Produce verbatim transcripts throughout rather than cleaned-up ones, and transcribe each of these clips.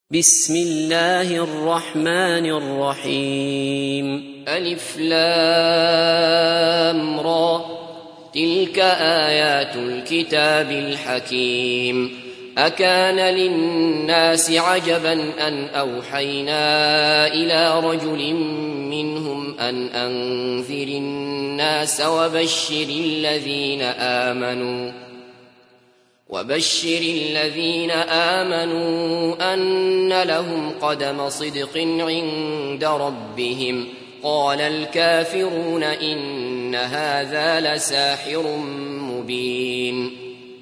بسم الله الرحمن الرحيم. ألف لام را، تلك آيات الكتاب الحكيم. أكان للناس عجبا أن أوحينا إلى رجل منهم أن أنذر الناس وبشر الذين آمنوا وبشر الذين آمنوا أن لهم قدم صدق عند ربهم. قال الكافرون إن هذا لساحر مبين.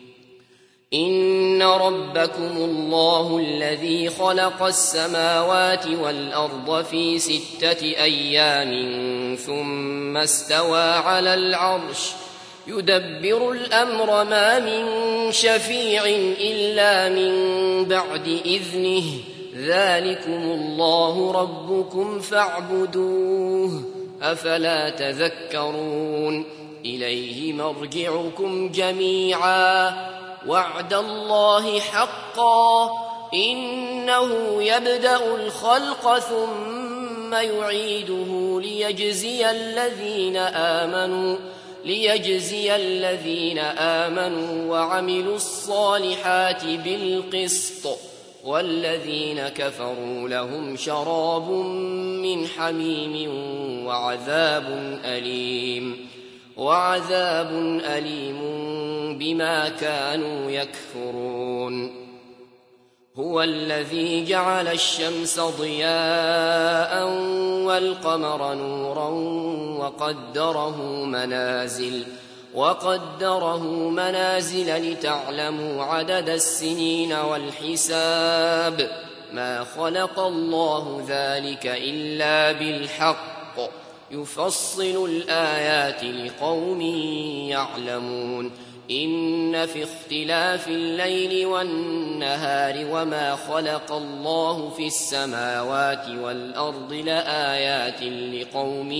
إن ربكم الله الذي خلق السماوات والأرض في ستة أيام ثم استوى على العرش يدبر الأمر، ما من شفيع إلا من بعد إذنه، ذلكم الله ربكم فاعبدوه، أفلا تذكرون. إليه مرجعكم جميعا، وعد الله حقا، إنه يبدأ الخلق ثم يعيده ليجزي الذين آمنوا ليجزي الذين آمنوا وعملوا الصالحات بالقسط، والذين كفروا لهم شراب من حميم وعذاب أليم وعذاب أليم بما كانوا يكفرون. هو الذي جعل الشمس ضياء والقمر نورا وقدره منازل وقدره منازل لتعلموا عدد السنين والحساب، ما خلق الله ذلك إلا بالحق، يفصل الآيات لقوم يعلمون. إن في اختلاف الليل والنهار وما خلق الله في السماوات والأرض لآيات لقوم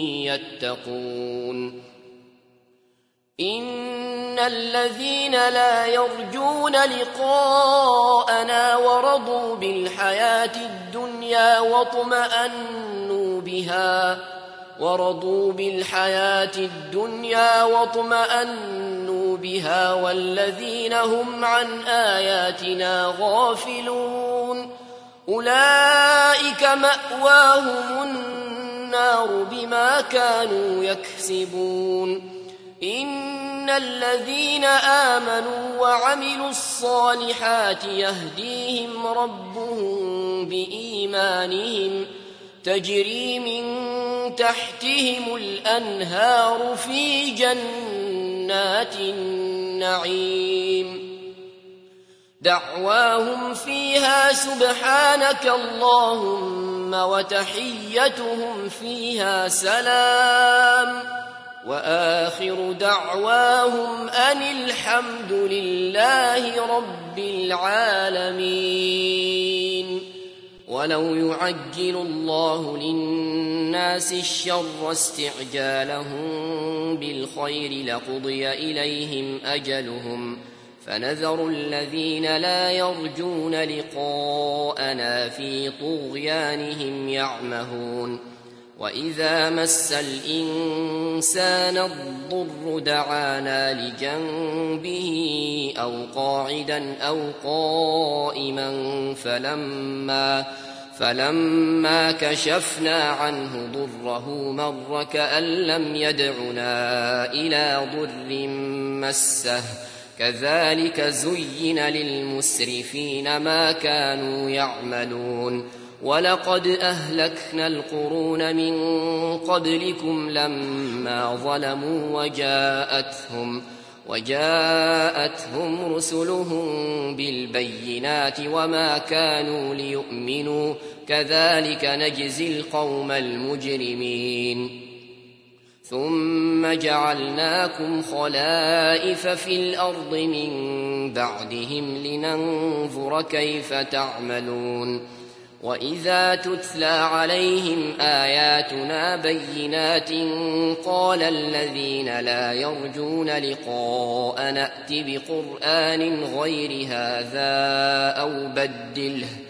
يتقون. إن الذين لا يرجون لقاءنا ورضوا بالحياة الدنيا واطمأنوا بها ورضوا بالحياة الدنيا واطمأنوا بها والذين هم عن آياتنا غافلون، أولئك مأواهم النار بما كانوا يكسبون. إن الذين آمنوا وعملوا الصالحات يهديهم ربهم بإيمانهم، تجري من تحتهم الأنهار في جنات النعيم، دعواهم فيها سبحانك اللهم وتحيتهم فيها سلام، وآخر دعواهم أن الحمد لله رب العالمين. ولو يعجل الله للناس الشر استعجالهم بالخير لقضي إليهم أجلهم، فنذر الذين لا يرجون لقاءنا في طغيانهم يعمهون. وإذا مس الإنسان الضر دعانا لجنبه أو قاعدا أو قائما فلما, فلما كشفنا عنه ضره مر كأن لم يدعنا إلى ضر مسه، كذلك زين للمسرفين ما كانوا يعملون. ولقد أهلكنا القرون من قبلكم لما ظلموا وجاءتهم, وجاءتهم رسلهم بالبينات وما كانوا ليؤمنوا، كذلك نجزي القوم المجرمين. ثم جعلناكم خلائف في الأرض من بعدهم لننظر كيف تعملون. وإذا تتلى عليهم آياتنا بينات قال الذين لا يرجون لقاء نأت بقرآن غير هذا أو بدله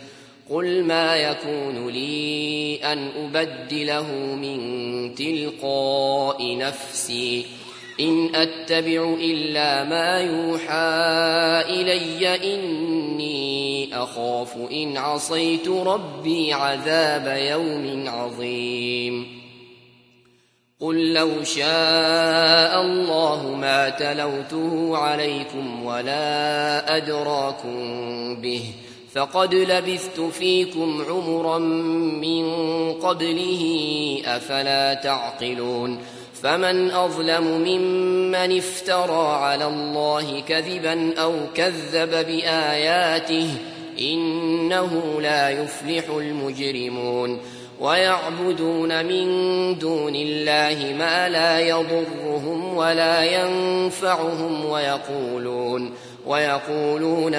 قل ما يكون لي أن أبدله من تلقاء نفسي إن أتبع إلا ما يوحى إلي إني أخاف إن عصيت ربي عذاب يوم عظيم قل لو شاء الله ما تلوته عليكم ولا أدراكم به فقد لبثت فيكم عمرا من قبله أفلا تعقلون فمن أظلم ممن افترى على الله كذبا أو كذب بآياته إنه لا يفلح المجرمون ويعبدون من دون الله ما لا يضرهم ولا ينفعهم ويقولون ويقولون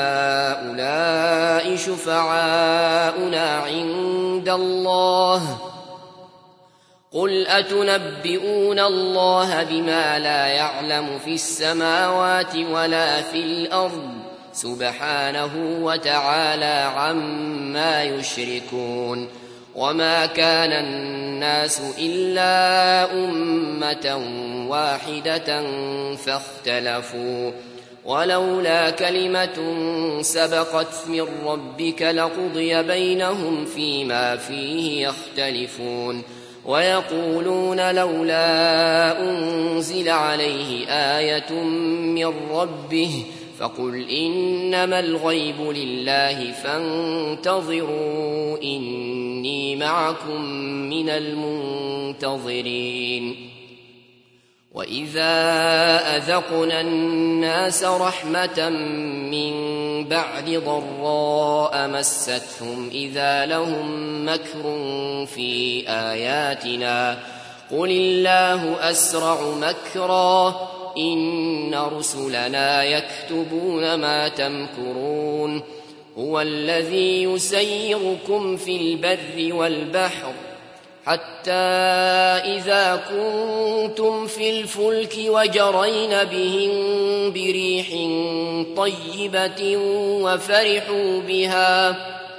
هؤلاء شفعاؤنا عند الله قل أتنبئون الله بما لا يعلم في السماوات ولا في الأرض سبحانه وتعالى عما يشركون وما كان الناس إلا أمة واحدة فاختلفوا ولولا كلمة سبقت من ربك لقضي بينهم فيما فيه يختلفون ويقولون لولا أنزل عليه آية من ربه فقل إنما الغيب لله فانتظروا إني معكم من المنتظرين وإذا أذقنا الناس رحمة من بعد ضراء مستهم إذا لهم مكر في آياتنا قل الله أسرع مكرا إن رسلنا يكتبون ما تمكرون هو الذي يسيركم في البر والبحر حتى إذا كنتم في الفلك وجرين بهم بريح طيبة وفرحوا بها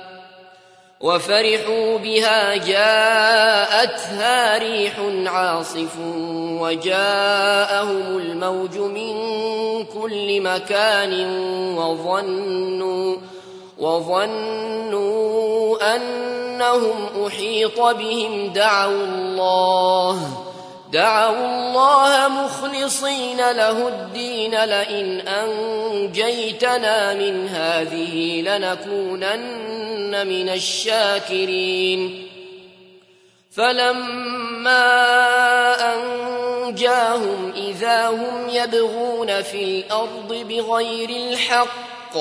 وفرحوا بها جاءتها ريح عاصف وجاءهم الموج من كل مكان وظنوا وظنوا أنهم أحيط بهم دعوا الله دعوا الله مخلصين له الدين لئن أنجيتنا من هذه لنكونن من الشاكرين فلما أنجاهم إذا هم يبغون في الأرض بغير الحق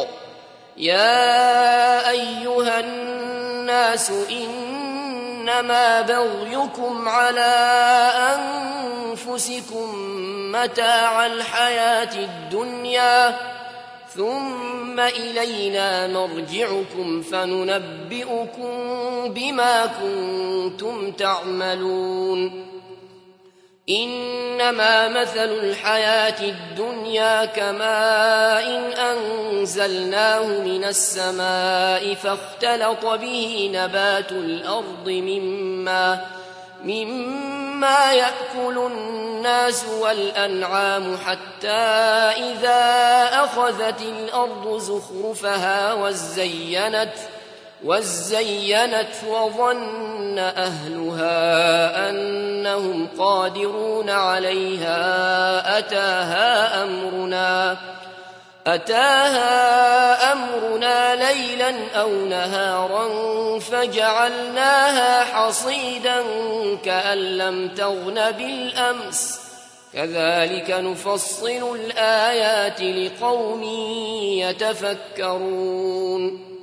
يا أيها الناس إنما بغيكم على أنفسكم متاع الحياة الدنيا ثم إلينا مرجعكم فننبئكم بما كنتم تعملون إنما مثل الحياة الدنيا كماء أنزلناه من السماء فاختلط به نبات الأرض مما, مما يأكل الناس والأنعام حتى إذا أخذت الأرض زخرفها وزينت وزينت وظن أهلها أنهم قادرون عليها أتاها أمرنا أتاها أمرنا ليلا أو نهارا فجعلناها حصيدا كأن لم تغن بالأمس كذلك نفصل الآيات لقوم يتفكرون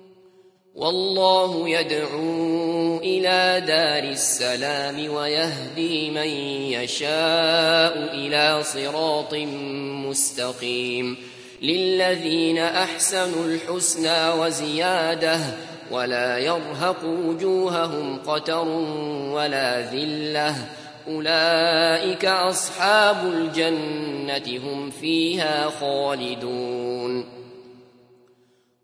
والله يدعو إلى دار السلام ويهدي من يشاء إلى صراط مستقيم للذين أحسنوا الحسنى وزيادة ولا يرهق وجوههم قتر ولا ذلة أولئك أصحاب الجنة هم فيها خالدون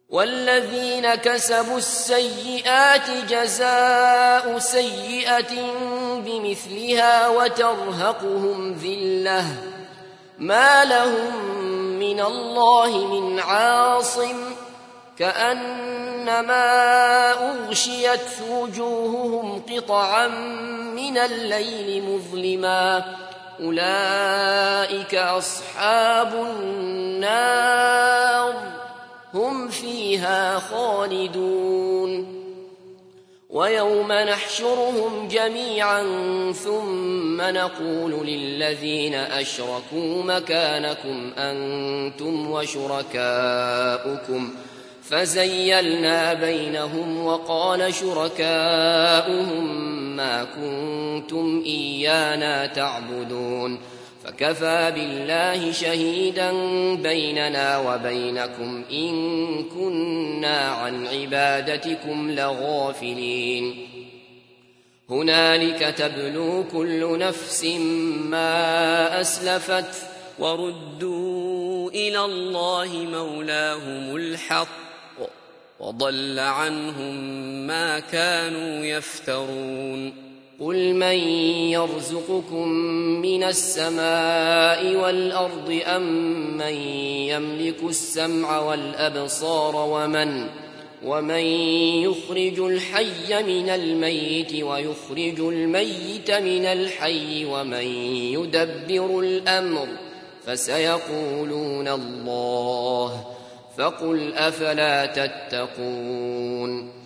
والذين كسبوا السيئات جزاء سيئة بمثلها وترهقهم ذلة ما لهم من الله من عاصم كأنما أغشيت وجوههم قطعا من الليل مظلما أولئك أصحاب النار هم فيها خالدون ويوم نحشرهم جميعا ثم نقول للذين أشركوا مكانكم أنتم وشركاؤكم فزيلنا بينهم وقال شركاؤهم ما كنتم إيانا تعبدون فكفى بالله شهيدا بيننا وبينكم إن كنا عن عبادتكم لغافلين هنالك تبلو كل نفس ما أسلفت وردوا إلى الله مولاهم الحق وضل عنهم ما كانوا يفترون قل من يرزقكم من السماء والأرض أم من يملك السمع والأبصار ومن ومن يخرج الحي من الميت ويخرج الميت من الحي ومن يدبر الأمر فسيقولون الله فقل أفلا تتقون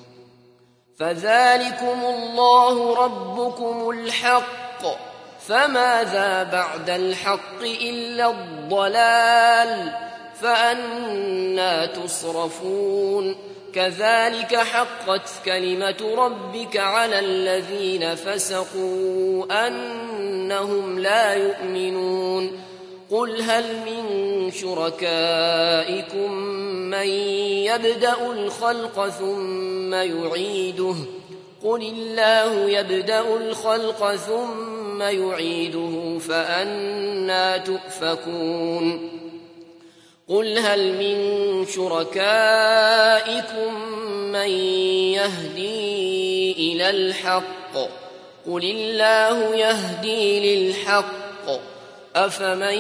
فذلكم الله ربكم الحق فماذا بعد الحق إلا الضلال فأنى تصرفون كذلك حقت كلمة ربك على الذين فسقوا أنهم لا يؤمنون قل هل من شركائكم من يبدأ الخلق ثم يعيده قل الله يبدأ الخلق ثم يعيده فأنى تؤفكون قل هل من شركائكم من يهدي إلى الحق قل الله يهدي للحق أفمن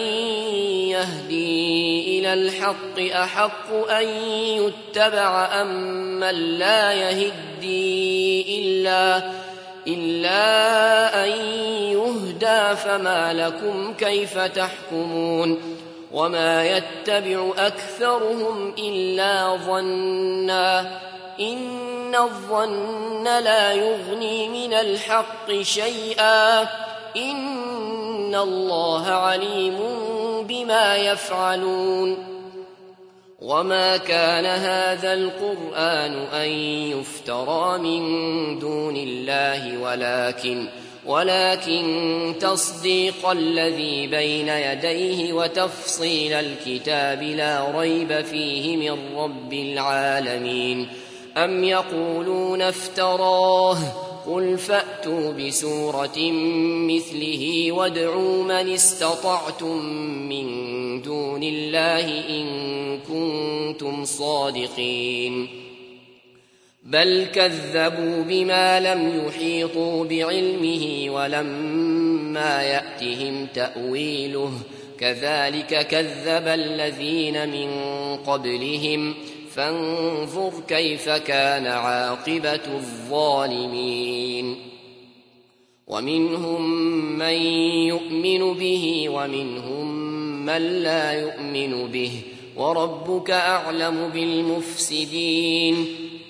يهدي إلى الحق أحق أن يتبع أم من لا يهدي إلا, إلا أن يهدى فما لكم كيف تحكمون وما يتبع أكثرهم إلا ظنا إن الظن لا يغني من الحق شيئا إن الله عليم بما يفعلون وما كان هذا القرآن أن يفترى من دون الله ولكن ولكن تصديق الذي بين يديه وتفصيل الكتاب لا ريب فيه من رب العالمين أم يقولون افتراه قل فأتوا بسورة مثله وادعوا من استطعتم من دون الله إن كنتم صادقين بل كذبوا بما لم يحيطوا بعلمه ولما يأتهم تأويله كذلك كذب الذين من قبلهم فانظر كيف كان عاقبة الظالمين ومنهم من يؤمن به ومنهم من لا يؤمن به وربك أعلم بالمفسدين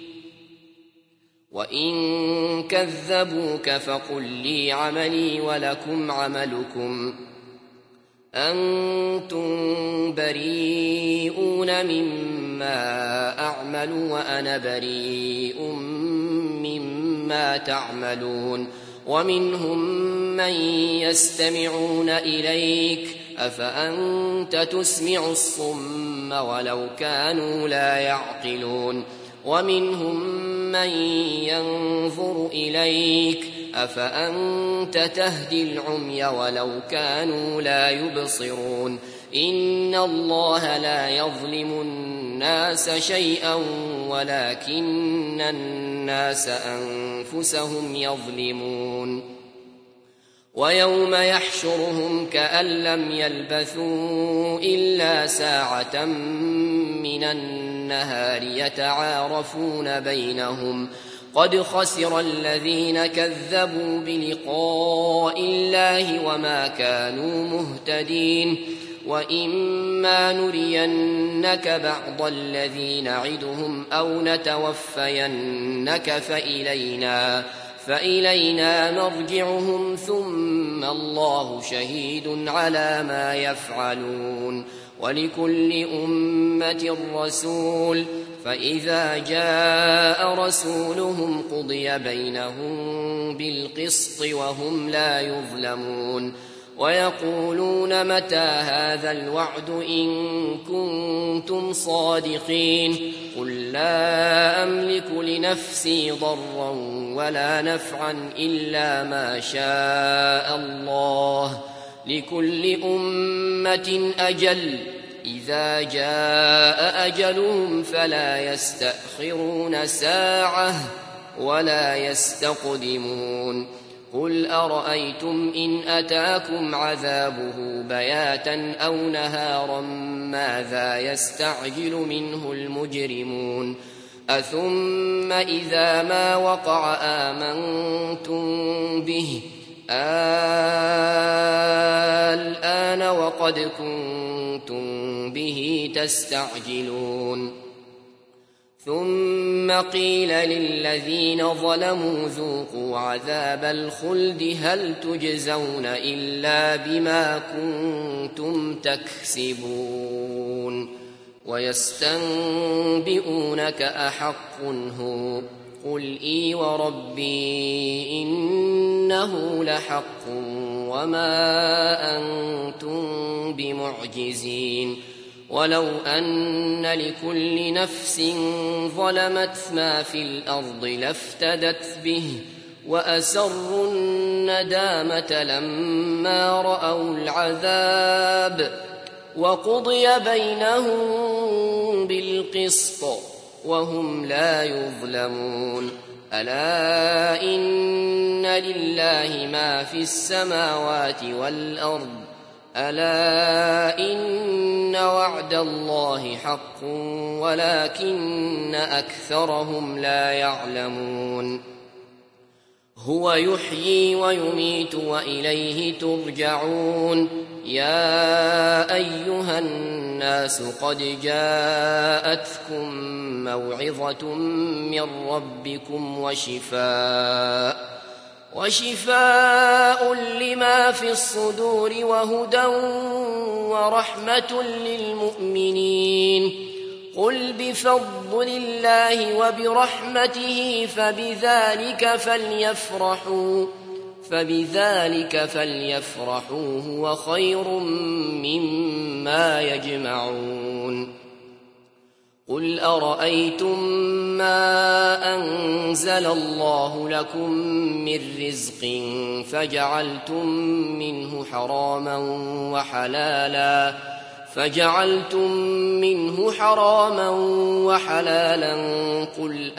وإن كذبوك فقل لي عملي ولكم عملكم أنتم بريئون مما أعمل وأنا بريء مما تعملون ومنهم من يستمعون إليك أفأنت تسمع الصم ولو كانوا لا يعقلون ومنهم من ينظر إليك أفأنت تهدي العمي ولو كانوا لا يبصرون إن الله لا يظلم الناس شيئا ولكن الناس أنفسهم يظلمون ويوم يحشرهم كأن لم يلبثوا إلا ساعة من النهار يتعارفون بينهم قد خسر الذين كذبوا بلقاء الله وما كانوا مهتدين وإما نرينك بعض الذي نعدهم أو نتوفينك فإلينا فإلينا مرجعهم ثم الله شهيد على ما يفعلون ولكل أمة رسول فإذا جاء رسولهم قضي بينهم بالقسط وهم لا يظلمون ويقولون متى هذا الوعد إن كنتم صادقين قل لا أملك لنفسي ضرا ولا نفعا إلا ما شاء الله لكل أمة أجل إذا جاء أجلهم فلا يستأخرون ساعة ولا يستقدمون قل أرأيتم إن أتاكم عذابه بياتا أو نهارا ماذا يستعجل منه المجرمون أثم إذا ما وقع آمنتم به الآن وقد كنتم به تستعجلون ثم قيل للذين ظلموا ذوقوا عذاب الخلد هل تجزون إلا بما كنتم تكسبون ويستنبئونك أحق هو قل إي وربي إنه لحق وما أنتم بمعجزين ولو أن لكل نفس ظلمت ما في الأرض لافتدت به وأسروا الندامة لما رأوا العذاب وقضي بينهم بالقسط وهم لا يظلمون ألا إن لله ما في السماوات والأرض ألا إن وعد الله حق ولكن أكثرهم لا يعلمون هو يحيي ويميت وإليه ترجعون يا أيها الناس قد جاءتكم موعظة من ربكم وشفاء وشفاء لما في الصدور وهدى ورحمة للمؤمنين قل بفضل الله وبرحمته فبذلك فليفرحوا فبذلك فليفرحوا هو خير مما يجمعون قل أرأيتم ما أنزل الله لكم من رزق فجعلتم منه حراما وحلالا فجعلتم منه حراما وحلالا قل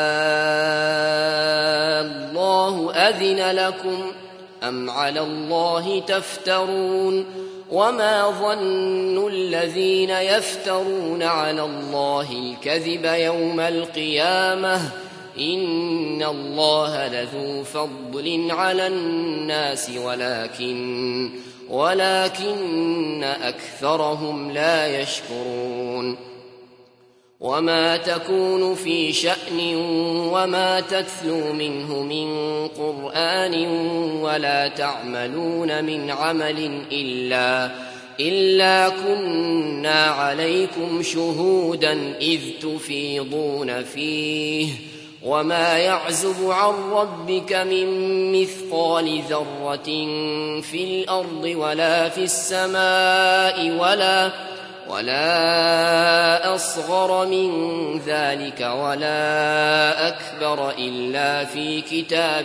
الله أذن لكم أم على الله تفترون وما ظن الذين يفترون على الله الكذب يوم القيامة إن الله لذو فضل على الناس ولكن ولكن أكثرهم لا يشكرون وما تكون في شأن وما تتلو منه من قرآن ولا تعملون من عمل إلا إلا كنا عليكم شهودا إذ تفيضون فيه وما يعزب عن ربك من مثقال ذرة في الأرض ولا في السماء ولا ولا أصغر من ذلك ولا أكبر إلا في كتاب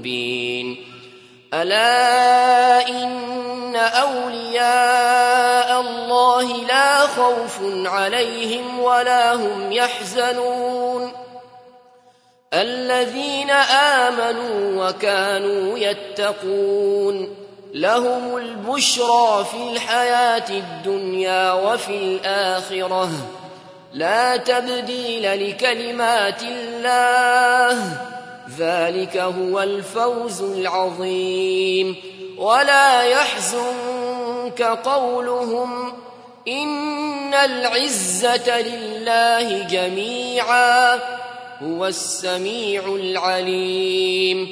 مبين ألا إن أولياء الله لا خوف عليهم ولا هم يحزنون الذين آمنوا وكانوا يتقون لهم البشرى في الحياة الدنيا وفي الآخرة لا تبديل لكلمات الله ذلك هو الفوز العظيم ولا يحزنك قولهم إن العزة لله جميعا هو السميع العليم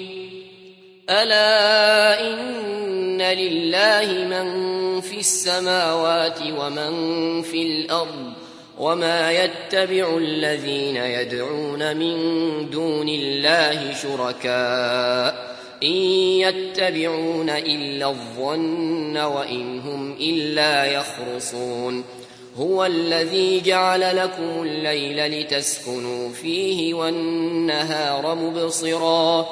ألا إن لله من في السماوات ومن في الأرض وما يتبع الذين يدعون من دون الله شركاء إن يتبعون إلا الظن وإن هم إلا يخرصون هو الذي جعل لكم الليل لتسكنوا فيه والنهار مبصرا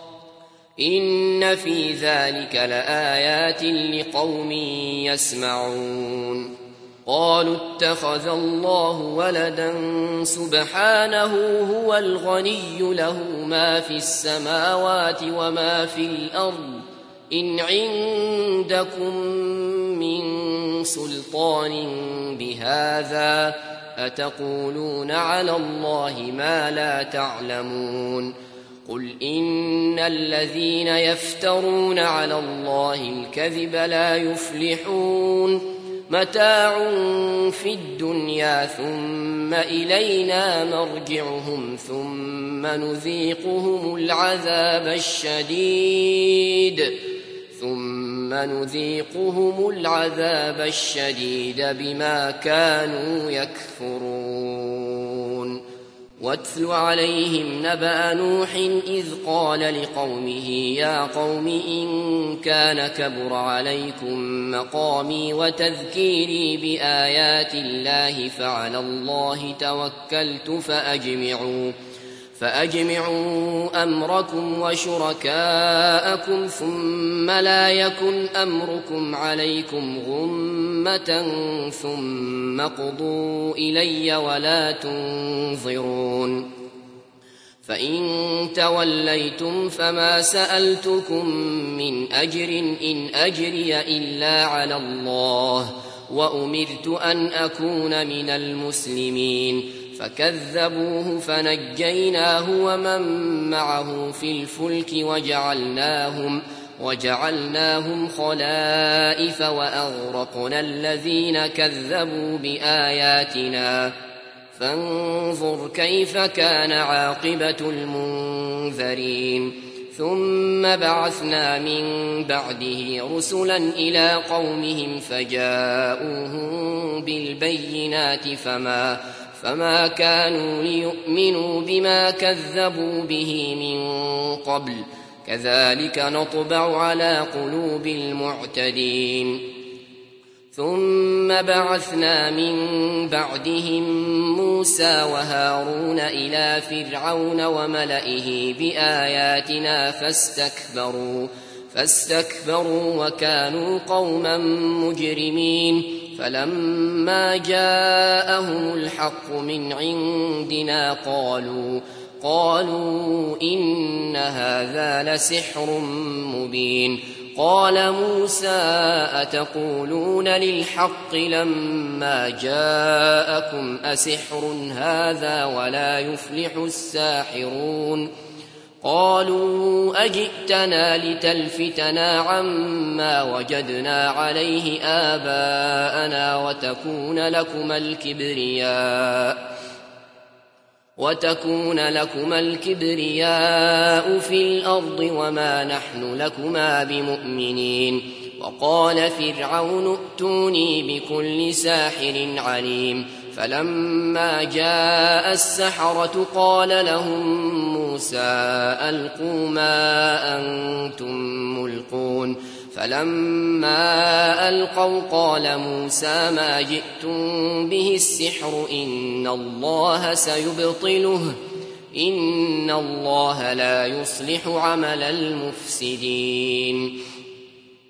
إن في ذلك لآيات لقوم يسمعون قالوا اتخذ الله ولدا سبحانه هو الغني له ما في السماوات وما في الأرض إن عندكم من سلطان بهذا أتقولون على الله ما لا تعلمون قل إن الذين يفترون على الله الكذب لا يفلحون متاع في الدنيا ثم إلينا مرجعهم ثم نذيقهم العذاب الشديد ثم نذيقهم العذاب الشديد بما كانوا يكفرون واتل عليهم نبأ نوح إذ قال لقومه يا قوم إن كان كبر عليكم مقامي وتذكيري بآيات الله فعلى الله توكلت فأجمعوا فأجمعوا أمركم وشركاءكم ثم لا يكن أمركم عليكم غمة ثم قضوا إلي ولا تنظرون فإن توليتم فما سألتكم من أجر إن أجري إلا على الله وأمرت أن أكون من المسلمين فكذبوه فنجيناه ومن معه في الفلك وجعلناهم وجعلناهم خلائف وأغرقنا الذين كذبوا بآياتنا فانظر كيف كان عاقبة المنذرين ثم بعثنا من بعده رسلا إلى قومهم فجاءوهم بالبينات فما فما كانوا ليؤمنوا بما كذبوا به من قبل كذلك نطبع على قلوب المعتدين ثم بعثنا من بعدهم موسى وهارون إلى فرعون وملئه بآياتنا فاستكبروا فاستكبروا وكانوا قوما مجرمين فلما جاءهم الحق من عندنا قالوا قالوا إن هذا لسحر مبين قال موسى أتقولون للحق لما جاءكم أسحر هذا ولا يفلح الساحرون قالوا أجئتنا لتلفتنا عما وجدنا عليه آباءنا وتكون لكما الكبرياء وتكون لكما الكبرياء في الأرض وما نحن لكما بمؤمنين وقال فرعون ائتوني بكل ساحر عليم فلما جاء السحرة قال لهم موسى ألقوا ما أنتم ملقون فلما ألقوا قال موسى ما جئتم به السحر إن الله سيبطله إن الله لا يصلح عمل المفسدين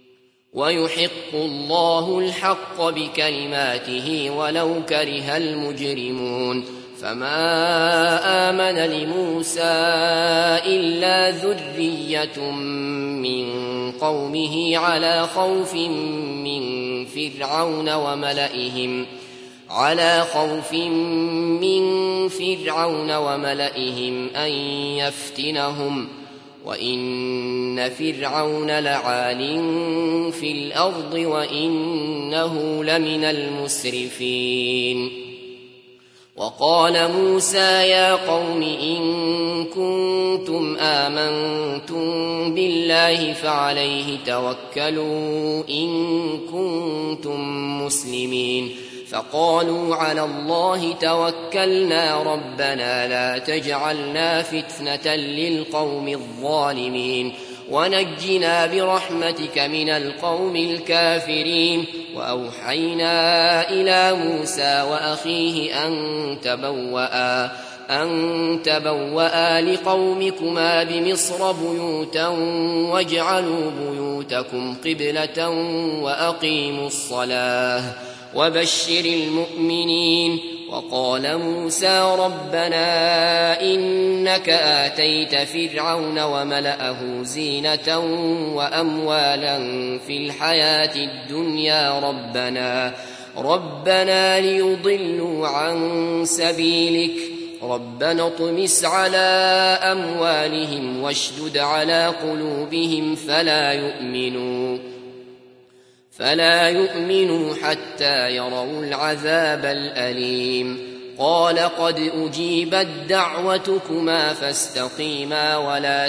ويحق الله الحق بكلماته ولو كره المجرمون فما آمن لموسى إلا ذرية من قومه على خوف من فرعون وملئهم على خوف من فرعون وملئهم أن يفتنهم وإن فرعون لعال في الأرض وإنه لمن المسرفين وقال موسى يا قوم إن كنتم آمنتم بالله فعليه توكلوا إن كنتم مسلمين فقالوا على الله توكلنا ربنا لا تجعلنا فتنة للقوم الظالمين ونجنا برحمتك من القوم الكافرين وأوحينا إلى موسى وأخيه أن تبوأ أن تبوأ لقومكما بمصر بيوتا واجعلوا بيوتكم قبلة وأقيموا الصلاة وبشر المؤمنين وقال موسى ربنا إنك آتيت فرعون وملأه زينة وأموالا في الحياة الدنيا ربنا ربنا ليضلوا عن سبيلك ربنا اطمس على أموالهم واشدد على قلوبهم فلا يؤمنوا فلا يؤمنوا حتى يروا العذاب الأليم قال قد أجيبت دعوتكما فاستقيما ولا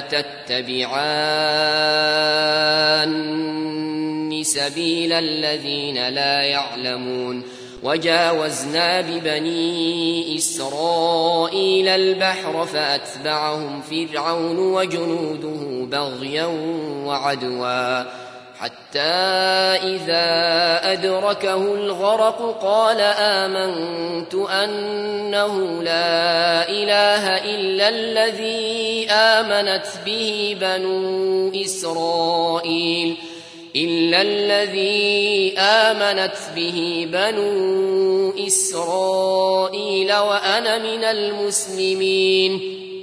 تتبعان سبيل الذين لا يعلمون وجاوزنا ببني إسرائيل البحر فأتبعهم فرعون وجنوده بغيا وعدوا حتى إذا أدركه الغرق قال آمنت أنه لا إله إلا الذي آمنت به بنو إسرائيل إلا الذي آمنت به بنو إسرائيل وأنا من المسلمين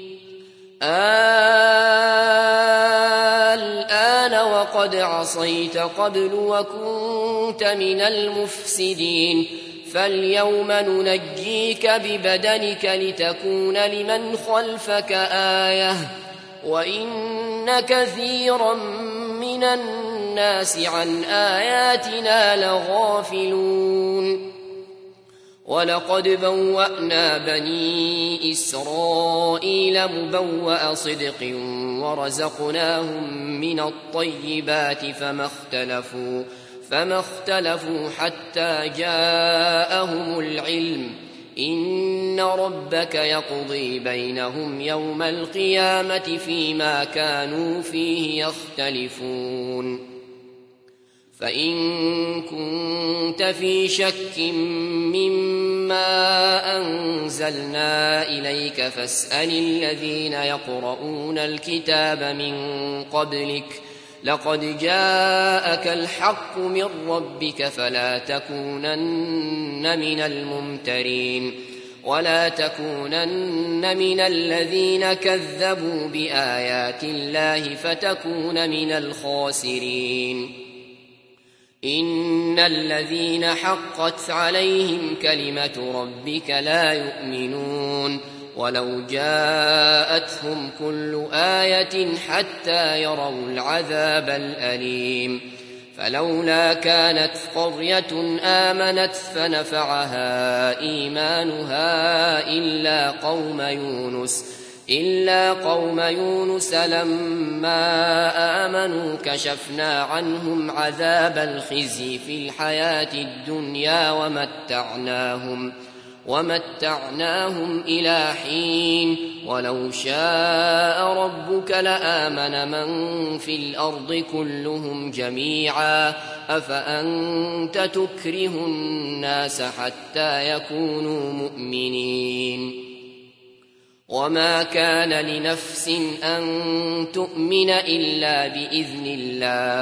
الآن وقد عصيت قبل وكنت من المفسدين فاليوم ننجيك ببدنك لتكون لمن خلفك آية وإن كثيرا من الناس عن آياتنا لغافلون ولقد بوأنا بني إسرائيل مبوأ صدق ورزقناهم من الطيبات فما اختلفوا فما اختلفوا حتى جاءهم العلم إن ربك يقضي بينهم يوم القيامة فيما كانوا فيه يختلفون فإن كنت في شك مما أنزلنا إليك فاسأل الذين يقرؤون الكتاب من قبلك لقد جاءك الحق من ربك فلا تكونن من الممترين ولا تكونن من الذين كذبوا بآيات الله فتكون من الخاسرين إن الذين حقت عليهم كلمة ربك لا يؤمنون ولو جاءتهم كل آية حتى يروا العذاب الأليم فلولا كانت قرية آمنت فنفعها إيمانها إلا قوم يونس إلا قوم يونس لما آمنوا كشفنا عنهم عذاب الخزي في الحياة الدنيا ومتعناهم ومتعناهم إلى حين ولو شاء ربك لآمن من في الأرض كلهم جميعا أفأنت تكره الناس حتى يكونوا مؤمنين وما كان لنفس أن تؤمن إلا بإذن الله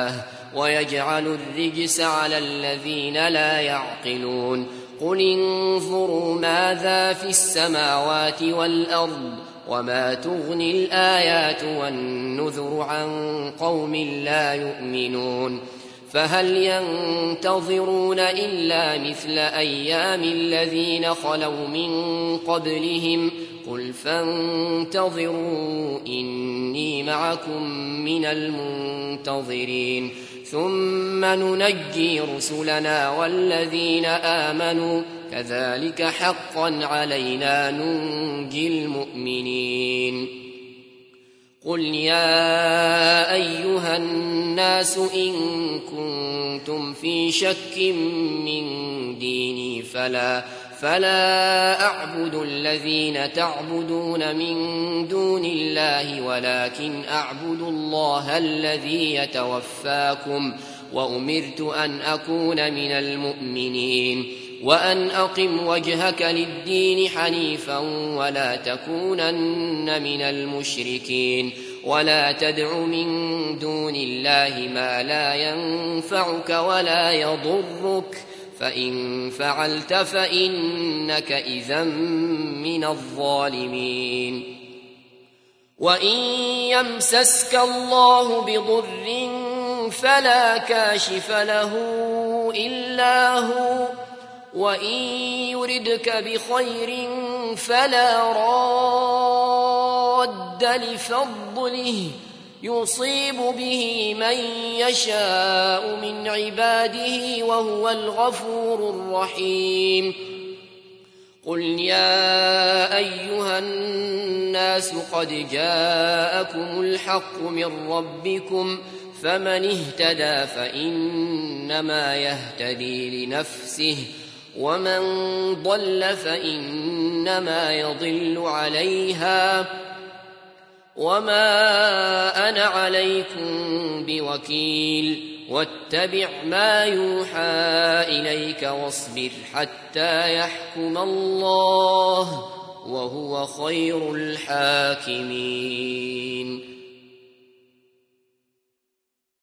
ويجعل الرجس على الذين لا يعقلون قل انظروا ماذا في السماوات والأرض وما تغني الآيات والنذر عن قوم لا يؤمنون فهل ينتظرون إلا مثل أيام الذين خلوا من قبلهم قل فانتظروا إني معكم من المنتظرين ثم ننجي رسلنا والذين آمنوا كذلك حقا علينا ننجي المؤمنين قل يا أيها الناس إن كنتم في شك من ديني فلا فلا أعبد الذين تعبدون من دون الله ولكن أعبد الله الذي يتوفاكم وأمرت أن أكون من المؤمنين وأن أقم وجهك للدين حنيفا ولا تكونن من المشركين ولا تدع من دون الله ما لا ينفعك ولا يضرك فإن فعلت فإنك إذا من الظالمين وإن يمسسك الله بضر فلا كاشف له إلا هو وإن يردك بخير فلا راد لفضله يصيب به من يشاء من عباده وهو الغفور الرحيم قل يا أيها الناس قد جاءكم الحق من ربكم فمن اهتدى فإنما يهتدي لنفسه ومن ضل فإنما يضل عليها وما أنا عليكم بوكيل واتبع ما يوحى إليك واصبر حتى يحكم الله وهو خير الحاكمين